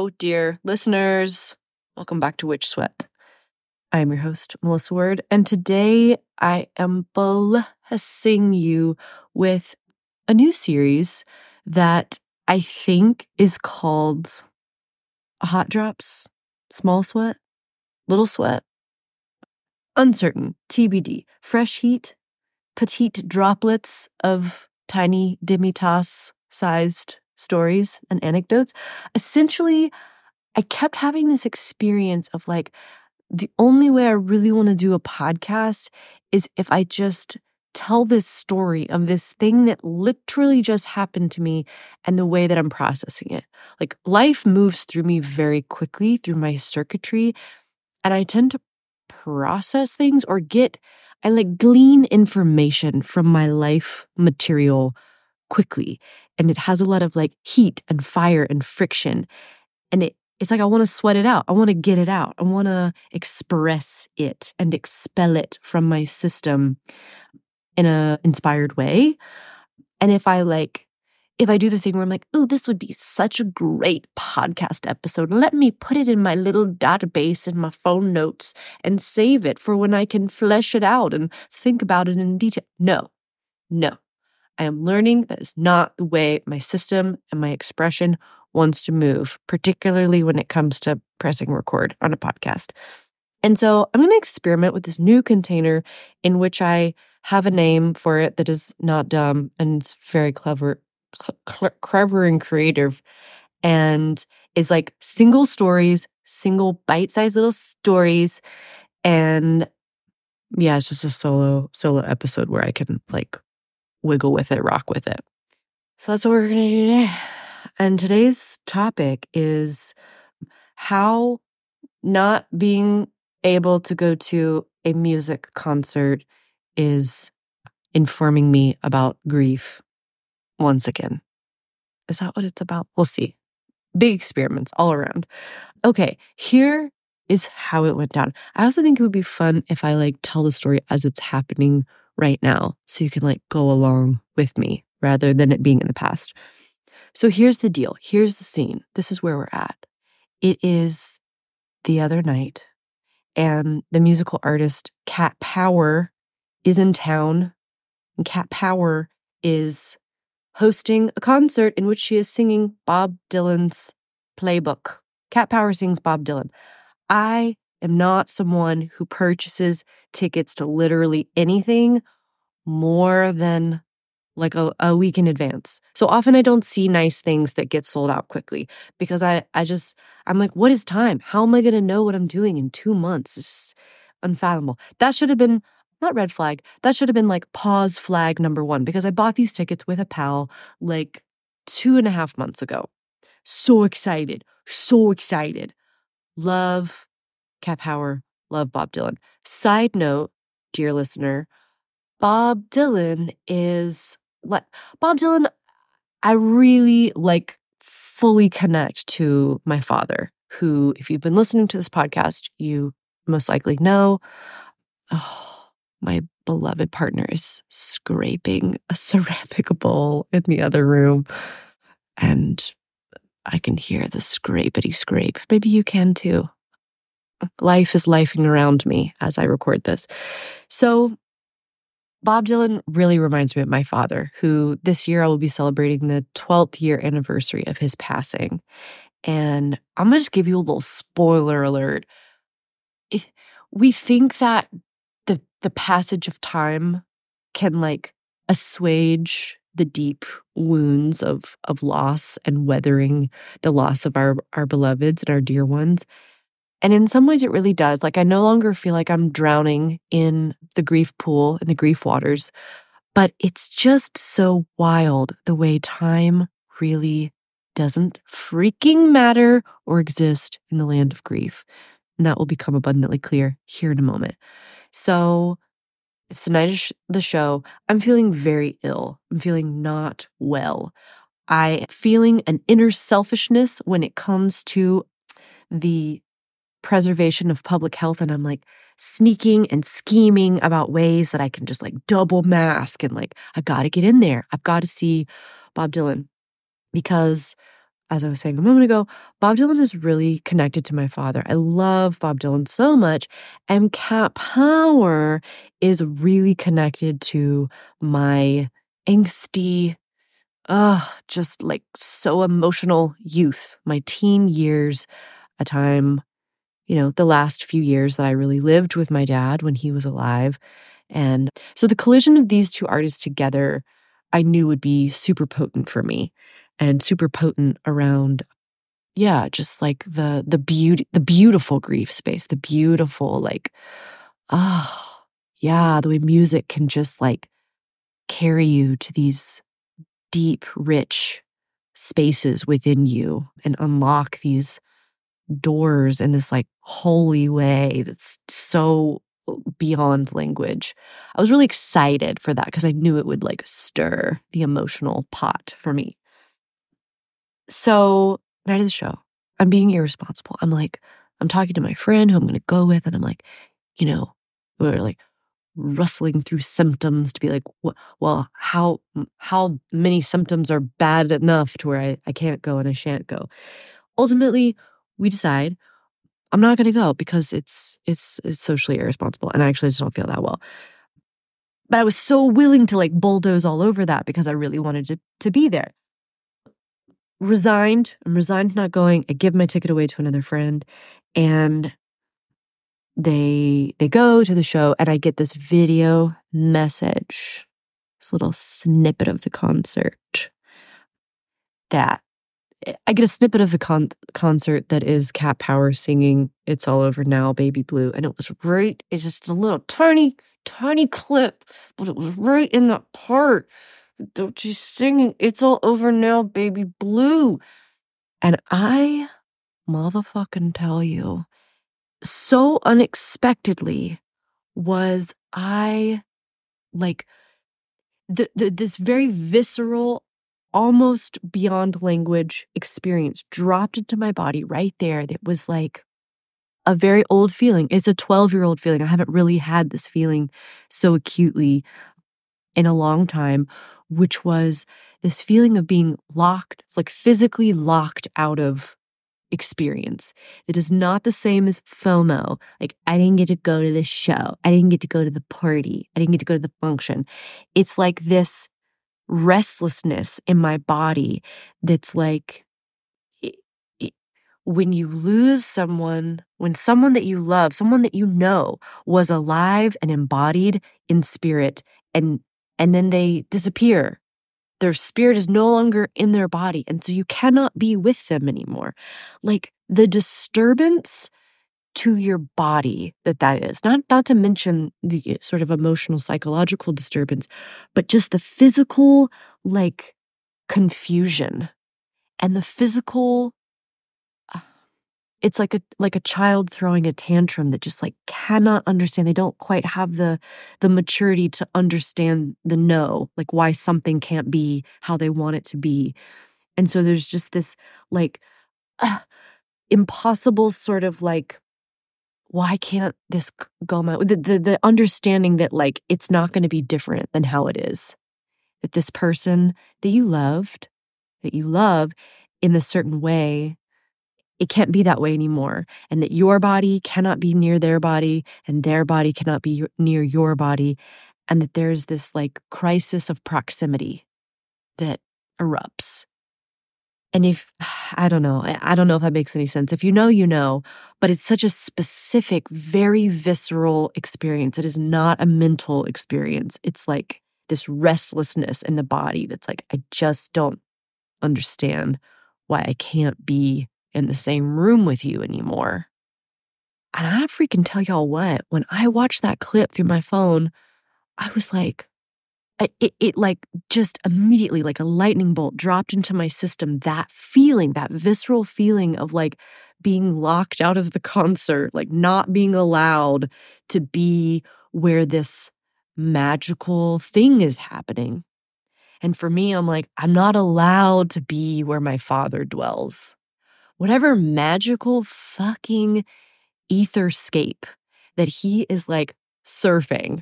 Hello, dear listeners. Welcome back to Witch Sweat. I am your host, Melissa Word, and today I am blessing you with a new series that I think is called Hot Drops, Small Sweat, Little Sweat, Uncertain, TBD, Fresh Heat, Petite Droplets of tiny demi-tasse-sized stories and anecdotes. Essentially, I kept having this experience of like, the only way I really want to do a podcast is if I just tell this story of this thing that literally just happened to me and the way that I'm processing it. Like, life moves through me very quickly through my circuitry, and I tend to process things or I glean information from my life material quickly. And it has a lot of like heat and fire and friction. And it's like I want to sweat it out. I want to get it out. I want to express it and expel it from my system in a inspired way. And if I do the thing where I'm like, oh, this would be such a great podcast episode. Let me put it in my little database in my phone notes and save it for when I can flesh it out and think about it in detail. No. I am learning that is not the way my system and my expression wants to move, particularly when it comes to pressing record on a podcast. And so I'm going to experiment with this new container in which I have a name for it that is not dumb and it's very clever and creative, and is like single stories, single bite-sized little stories. And yeah, it's just a solo episode where I can like wiggle with it, rock with it. So that's what we're going to do today. And today's topic is how not being able to go to a music concert is informing me about grief once again. Is that what it's about? We'll see. Big experiments all around. Okay, here is how it went down. I also think it would be fun if I like tell the story as it's happening right now, so you can like go along with me rather than it being in the past. So here's the deal. Here's the scene. This is where we're at. It is the other night, and the musical artist Cat Power is in town. And Cat Power is hosting a concert in which she is singing Bob Dylan's playbook. Cat Power sings Bob Dylan. I am not someone who purchases tickets to literally anything more than like a week in advance. So often I don't see nice things that get sold out quickly because I'm like, what is time? How am I going to know what I'm doing in 2 months? It's just unfathomable. That should have been not red flag. That should have been like pause flag number 1, because I bought these tickets with a pal like 2.5 months ago. So excited. Love Cat Power. Love Bob Dylan. Side note, dear listener, Bob Dylan, I really like fully connect to my father, who, if you've been listening to this podcast, you most likely know. Oh, my beloved partner is scraping a ceramic bowl in the other room, and I can hear the scrapety scrape. Maybe you can too. Life is lifing around me as I record this. So Bob Dylan really reminds me of my father, who this year I will be celebrating the 12th year anniversary of his passing. And I'm going to just give you a little spoiler alert. We think that the passage of time can like assuage the deep wounds of loss and weathering the loss of our beloveds and our dear ones. And in some ways it really does. Like, I no longer feel like I'm drowning in the grief pool, in the grief waters, but it's just so wild the way time really doesn't freaking matter or exist in the land of grief. And that will become abundantly clear here in a moment. So it's the night of the show. I'm feeling very ill. I'm feeling not well. I am feeling an inner selfishness when it comes to the preservation of public health. And I'm like sneaking and scheming about ways that I can just like double mask and like, I got to get in there. I've got to see Bob Dylan, because as I was saying a moment ago, Bob Dylan is really connected to my father. I love Bob Dylan so much. And Cat Power is really connected to my angsty, just like so emotional youth, my teen years, a time, the last few years that I really lived with my dad when he was alive. And so the collision of these two artists together, I knew would be super potent for me and super potent around, just like the beautiful grief space, the beautiful, like, the way music can just like carry you to these deep, rich spaces within you and unlock these doors in this like holy way that's so beyond language. I was really excited for that because I knew it would like stir the emotional pot for me. So, night of the show, I'm being irresponsible. I'm talking to my friend who I'm going to go with, and I'm like, we're like rustling through symptoms to be like, well, how many symptoms are bad enough to where I can't go and I shan't go? Ultimately, we decide I'm not going to go because it's socially irresponsible, and I actually just don't feel that well. But I was so willing to like bulldoze all over that because I really wanted to be there. I'm resigned to not going. I give my ticket away to another friend, and they go to the show, and I get this video message, this little snippet of the concert that I get a snippet of the concert that is Cat Power singing "It's All Over Now, Baby Blue," and it was right. It's just a little tiny clip, but it was right in that part. She's singing "It's All Over Now, Baby Blue," and I motherfucking tell you, so unexpectedly was I like this very visceral, almost beyond language experience dropped into my body right there that was like a very old feeling. It's a 12-year-old feeling. I haven't really had this feeling so acutely in a long time, which was this feeling of being locked, like physically locked out of experience. It is not the same as FOMO. Like, I didn't get to go to the show. I didn't get to go to the party. I didn't get to go to the function. It's like this restlessness in my body that's like, when you lose someone, when someone that you love, someone that you know was alive and embodied in spirit, and then they disappear. Their spirit is no longer in their body, and so you cannot be with them anymore. Like the disturbance to your body that is, not to mention the sort of emotional, psychological disturbance, but just the physical, like, confusion and the physical. It's like a child throwing a tantrum that just like cannot understand. They don't quite have the maturity to understand the no, like why something can't be how they want it to be. And so there's just this like impossible sort of like, why can't this go my way? The understanding that like it's not going to be different than how it is. That this person that you love in this certain way, it can't be that way anymore, and that your body cannot be near their body and their body cannot be near your body, and that there's this like crisis of proximity that erupts. And I don't know if that makes any sense. If you know, you know, but it's such a specific, very visceral experience. It is not a mental experience. It's like this restlessness in the body that's like, I just don't understand why I can't be in the same room with you anymore. And I freaking tell y'all what, when I watched that clip through my phone, I was like, it like just immediately like a lightning bolt dropped into my system. That feeling, that visceral feeling of like being locked out of the concert, like not being allowed to be where this magical thing is happening. And for me, I'm like, I'm not allowed to be where my father dwells. Whatever magical fucking etherscape that he is like surfing,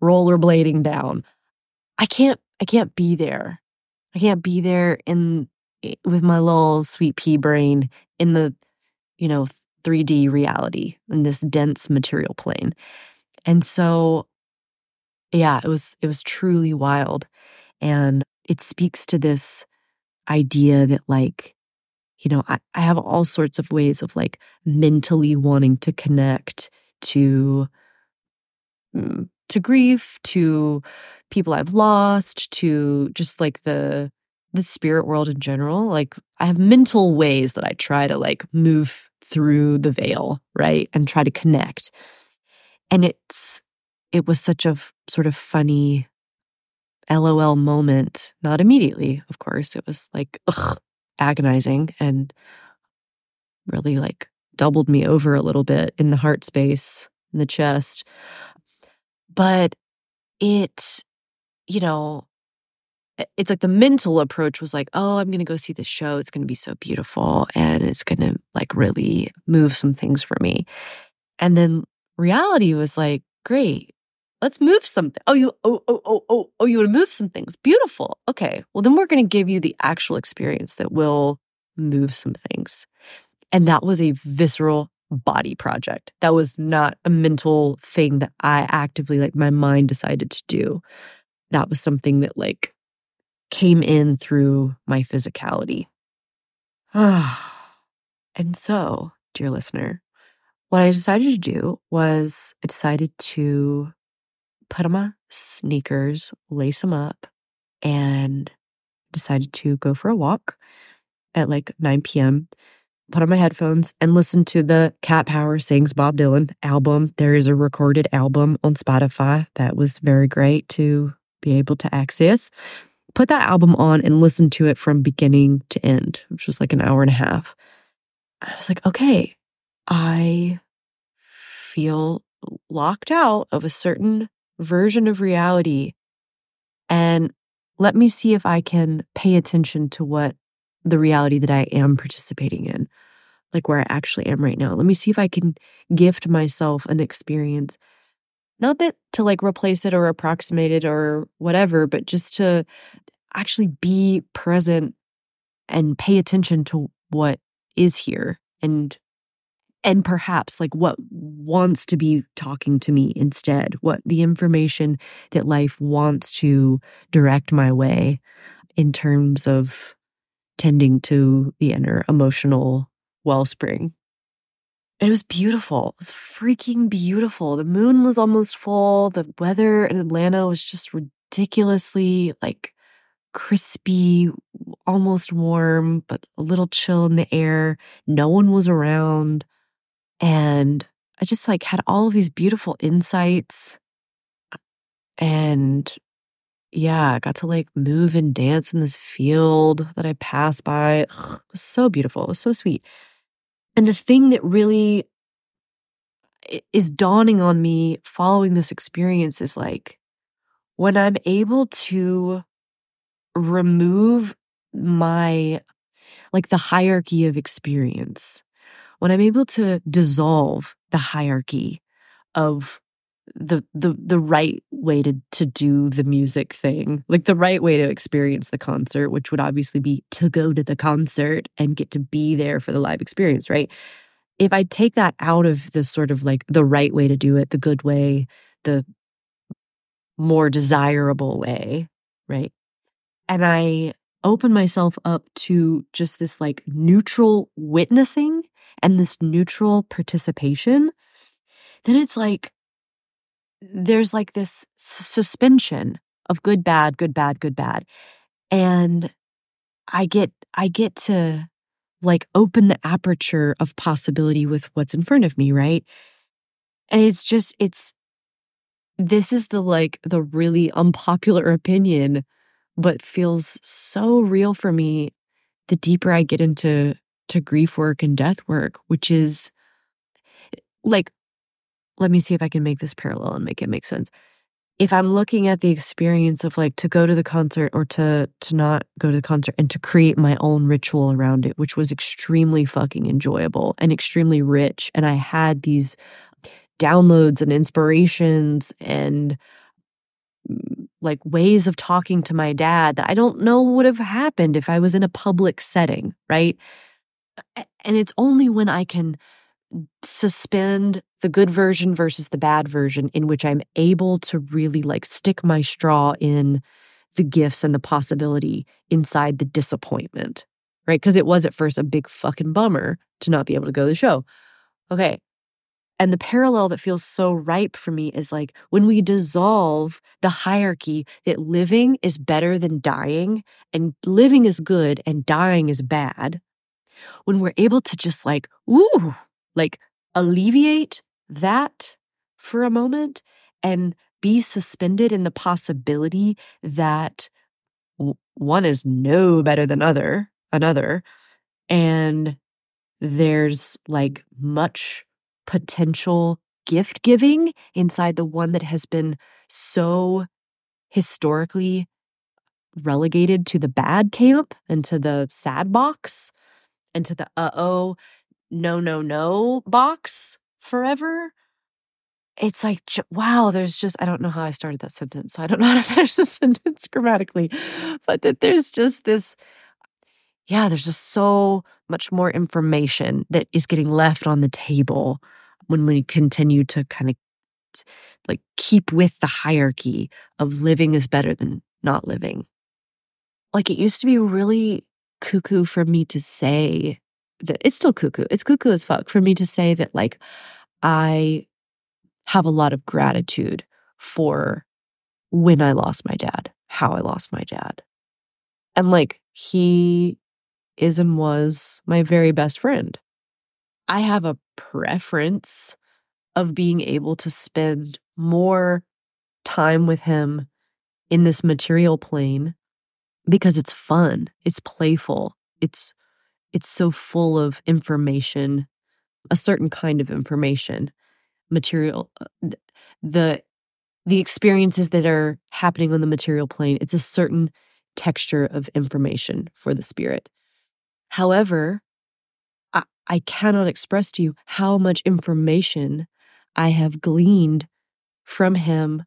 rollerblading down, I can't be there. I can't be there in with my little sweet pea brain in the, 3D reality in this dense material plane. And so, yeah, it was truly wild. And it speaks to this idea that I have all sorts of ways of mentally wanting to connect to to grief, to people I've lost, to just the spirit world in general. Like I have mental ways that I try to move through the veil, right? And try to connect. And it was such a sort of funny LOL moment. Not immediately, of course. It was agonizing and really doubled me over a little bit in the heart space, in the chest. But it's the mental approach was oh, I'm going to go see this show. It's going to be so beautiful and it's going to really move some things for me. And then reality was great, let's move something. Oh, you want to move some things. Beautiful. Okay. Well, then we're going to give you the actual experience that will move some things. And that was a visceral body project. That was not a mental thing that I actively, my mind decided to do. That was something that came in through my physicality. And so, dear listener, what I decided to do was I decided to put on my sneakers, lace them up, and decided to go for a walk at 9 p.m., put on my headphones and listen to the Cat Power Sings Bob Dylan album. There is a recorded album on Spotify that was very great to be able to access. Put that album on and listen to it from beginning to end, which was an hour and a half. I was okay, I feel locked out of a certain version of reality. And let me see if I can pay attention to what the reality that I am participating in, where I actually am right now. Let me see if I can gift myself an experience. Not that to replace it or approximate it or whatever, but just to actually be present and pay attention to what is here and perhaps what wants to be talking to me instead, what the information that life wants to direct my way in terms of tending to the inner emotional wellspring. It was beautiful. It was freaking beautiful. The moon was almost full. The weather in Atlanta was just ridiculously crispy, almost warm, but a little chill in the air. No one was around. And I just had all of these beautiful insights. And yeah, I got to move and dance in this field that I passed by. Ugh, it was so beautiful. It was so sweet. And the thing that really is dawning on me following this experience is when I'm able to remove my the hierarchy of experience, when I'm able to dissolve the hierarchy of the right way to do the music thing, the right way to experience the concert, which would obviously be to go to the concert and get to be there for the live experience, right? If I take that out of the sort of the right way to do it, the good way, the more desirable way, right? And I open myself up to just this neutral witnessing and this neutral participation, then it's there's this suspension of good, bad, good, bad, good, bad. And I get to open the aperture of possibility with what's in front of me, right? And this is the really unpopular opinion, but feels so real for me the deeper I get into grief work and death work, which is let me see if I can make this parallel and make it make sense. If I'm looking at the experience of to go to the concert or to not go to the concert and to create my own ritual around it, which was extremely fucking enjoyable and extremely rich. And I had these downloads and inspirations and like ways of talking to my dad that I don't know would have happened if I was in a public setting, right? And it's only when I can suspend the good version versus the bad version in which I'm able to really like stick my straw in the gifts and the possibility inside the disappointment, right? Because it was at first a big fucking bummer to not be able to go to the show. Okay. And the parallel that feels so ripe for me is like when we dissolve the hierarchy that living is better than dying and living is good and dying is bad, when we're able to just like, like alleviate that for a moment and be suspended in the possibility that one is no better than another, and there's like much potential gift giving inside the one that has been so historically relegated to the bad camp and to the sad box and to the no box forever. It's like, wow, there's just, I don't know how I started that sentence. I don't know how to finish the sentence grammatically, but that there's just this, there's just so much more information that is getting left on the table when we continue to kind of like keep with the hierarchy of living is better than not living. Like it used to be really cuckoo for me to say that, it's still cuckoo. It's cuckoo as fuck for me to say that like I have a lot of gratitude for when I lost my dad, how I lost my dad. And like he is and was my very best friend. I have a preference of being able to spend more time with him in this material plane because it's fun, it's playful, it's so full of information, a certain kind of information, material, the experiences that are happening on the material plane, it's a certain texture of information for the spirit. However, I cannot express to you how much information I have gleaned from him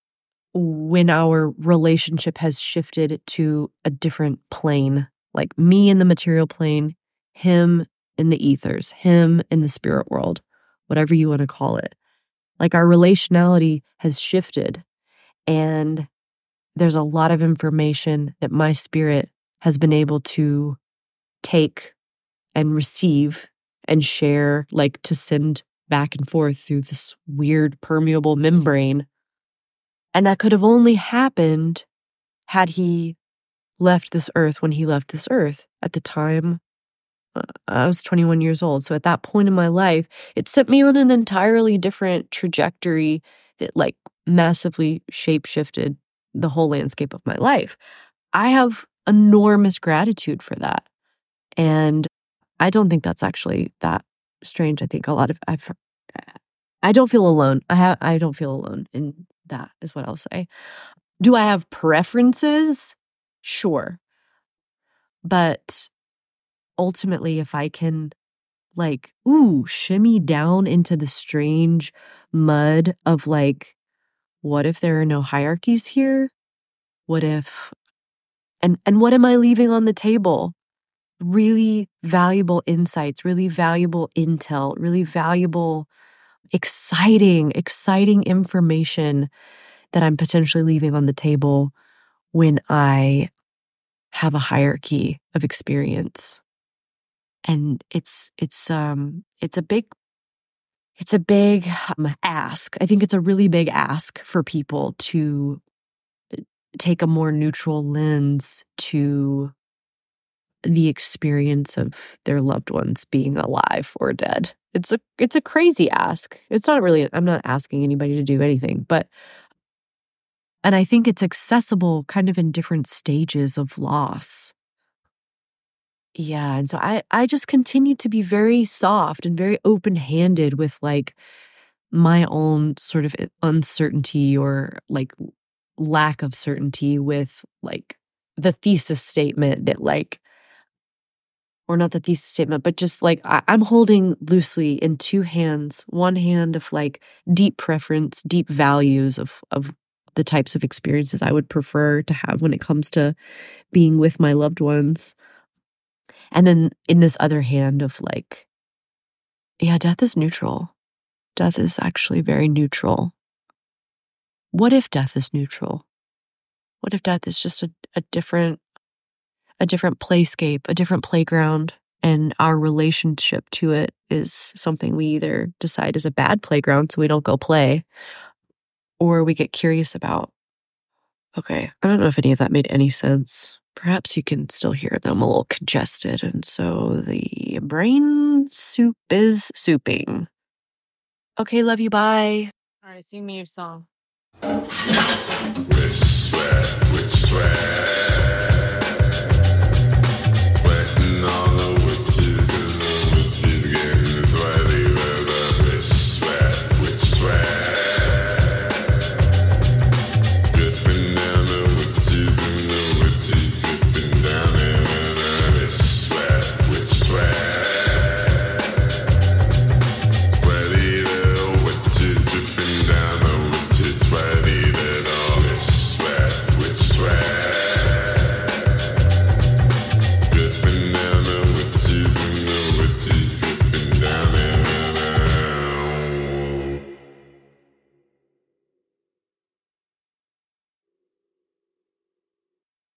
when our relationship has shifted to a different plane, like me in the material plane, him in the ethers, him in the spirit world, whatever you want to call it. Like our relationality has shifted, and there's a lot of information that my spirit has been able to take and receive and share, like to send back and forth through this weird permeable membrane. And that could have only happened had he left this earth when he left this earth. At the time, I was 21 years old. So at that point in my life, it set me on an entirely different trajectory that like massively shape-shifted the whole landscape of my life. I have enormous gratitude for that. And I don't think that's actually that strange. I think a lot of I don't feel alone. I don't feel alone in that is what I'll say. Do I have preferences? Sure. But ultimately, if I can like, shimmy down into the strange mud of like, what if there are no hierarchies here? What if, and what am I leaving on the table? Really valuable insights, really valuable intel, really valuable, exciting information that I'm potentially leaving on the table when I have a hierarchy of experience. And it's a big ask. I think it's a really big ask for people to take a more neutral lens to the experience of their loved ones being alive or dead. It's a crazy ask. It's not really, I'm not asking anybody to do anything, and I think it's accessible kind of in different stages of loss. Yeah, and so I just continue to be very soft and very open-handed with like my own sort of uncertainty or like lack of certainty with like the thesis statement that like, or not the thesis statement, but just like I'm holding loosely in two hands, one hand of like deep preference, deep values of the types of experiences I would prefer to have when it comes to being with my loved ones. And then in this other hand of like, yeah, death is neutral. Death is actually very neutral. What if death is neutral? What if death is just a different playscape, a different playground, and our relationship to it is something we either decide is a bad playground so we don't go play, or we get curious about. Okay, I don't know if any of that made any sense. Perhaps you can still hear them a little congested, and so the brain soup is souping. Okay, love you, bye. All right, sing me your song. Witch sweat, witch sweat.